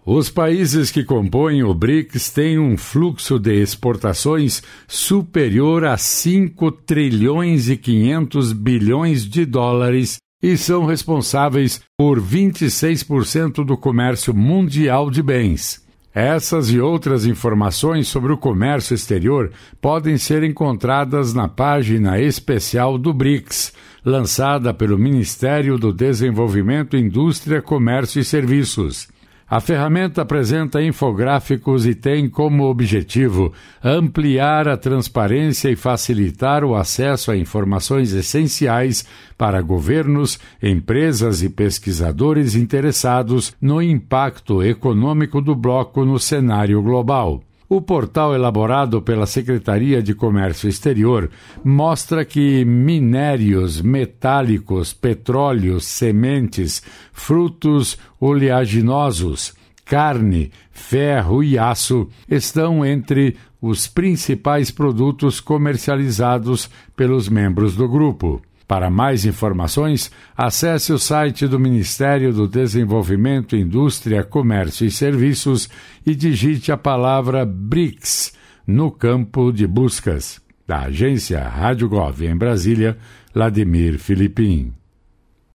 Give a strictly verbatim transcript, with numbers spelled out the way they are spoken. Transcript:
Os países que compõem o BRICS têm um fluxo de exportações superior a cinco trilhões e quinhentos bilhões de dólares e são responsáveis por vinte e seis por cento do comércio mundial de bens. Essas e outras informações sobre o comércio exterior podem ser encontradas na página especial do BRICS, lançada pelo Ministério do Desenvolvimento, Indústria, Comércio e Serviços. A ferramenta apresenta infográficos e tem como objetivo ampliar a transparência e facilitar o acesso a informações essenciais para governos, empresas e pesquisadores interessados no impacto econômico do bloco no cenário global. O portal elaborado pela Secretaria de Comércio Exterior mostra que minérios, metálicos, petróleos, sementes, frutos oleaginosos, carne, ferro e aço estão entre os principais produtos comercializados pelos membros do grupo. Para mais informações, acesse o site do Ministério do Desenvolvimento, Indústria, Comércio e Serviços e digite a palavra BRICS no campo de buscas. Da agência Rádio Gov em Brasília, Vladimir Filipim.